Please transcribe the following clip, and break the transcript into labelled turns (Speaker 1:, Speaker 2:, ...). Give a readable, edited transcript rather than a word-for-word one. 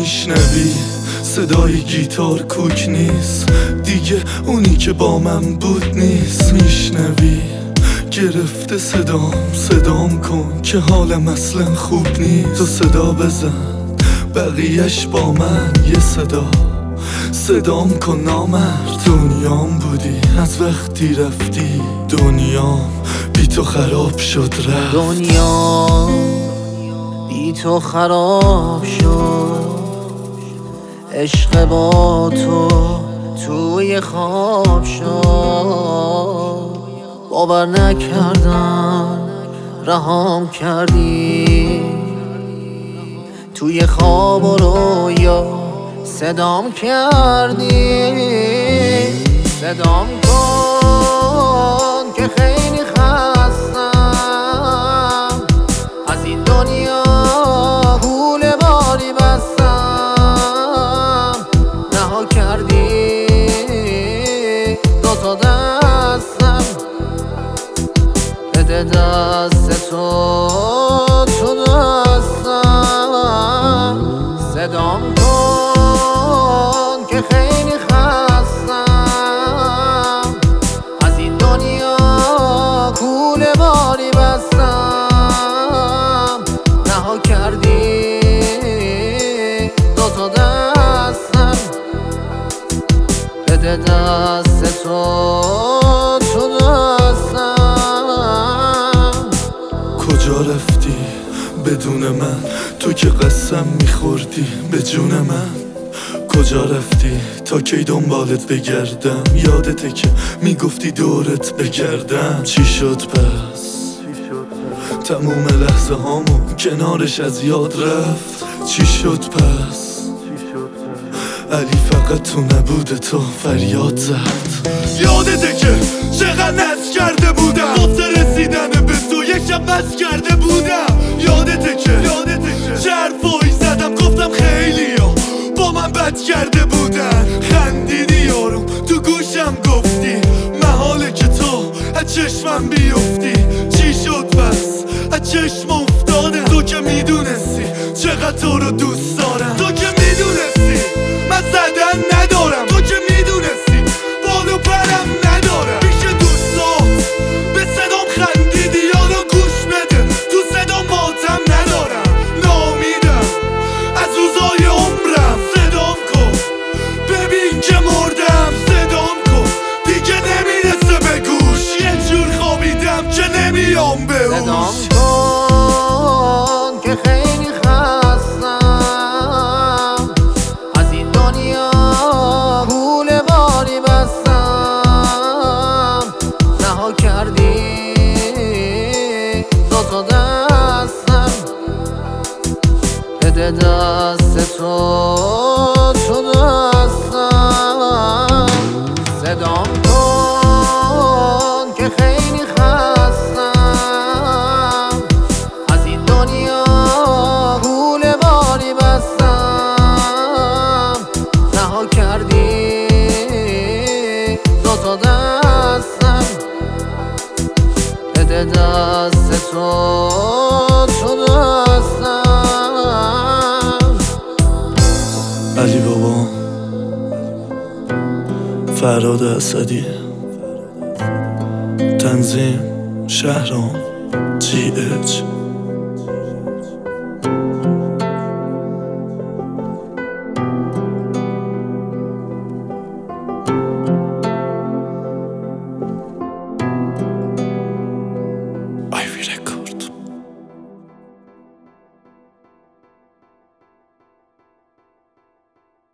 Speaker 1: میشنوی صدای گیتار کوک نیست دیگه، اونی که با من بود نیست. میشنوی گرفته صدام کن که حالم اصلا خوب نیست. تو صدا بزن بقیهش با من یه صدام کن نامرد. دنیام بودی از وقتی رفتی، دنیام بی تو خراب شد رفت.
Speaker 2: دنیا بی تو خراب شد، عشق با تو توی خواب شد. باور نکردم رهام کردی، توی خواب و رویا صدام کردی. صدام کن که خیلی خستم، از این دنیا کوله باری بستم. رها کردی دوتا دستم، بده دست تو دستم. صدام کن که خیلی خستم، از این دنیا کوله باری بستم. رها کردی دوتا دستم، بده دست تو دستم.
Speaker 1: کجا رفتی بدون من؟ تو که قسم میخوردی به جون من. کجا رفتی تا کی دنبالت بگردم؟ یادته که میگفتی دورت بگردم. چی شد پس؟ تموم لحظه هامو کنارش از یاد رفت. چی شد پس؟ علی فقط تو نبوده تو فریاد زد. یادته که چقدر نز کرده بودم واسه رسیدن به تو، یک شب مست کرده بودم. یادته که چه حرفایی زدم گفتم خیلیا با من بد کرده بودن. خندیدی یارم تو گوشم گفتی محاله که تو از چشمم بیفتی. چی شد پس؟ از چشم افتادم. تو که میدونستی چقدر تو رو دوست دارم، تو که میدونستی من زدن ندارم، تو که میدونستی بالو پرم ندارم. پیش دوستات به صدام خندیدی، یارو گوش بده تو صدا ماتم ندارم. نامیدم از روزای عمرم، صدام کن ببین که مردم. صدام کن دیگه نمیرسه به گوش، یه جور خوابیدم که نمیام به
Speaker 2: صدام
Speaker 1: هوش.
Speaker 2: کن که خیلی خستم، از این دنیا کوله باری بستم. رها کردی دوتا دستم، بده دست تو دستم. صدام کن که خیلی خستم، از این دنیا کوله باری بستم. رها کردی دوتا دستم، بده دست تو دستم.
Speaker 1: علی بابا، فراد اسدی، تنظیم شهرام GH.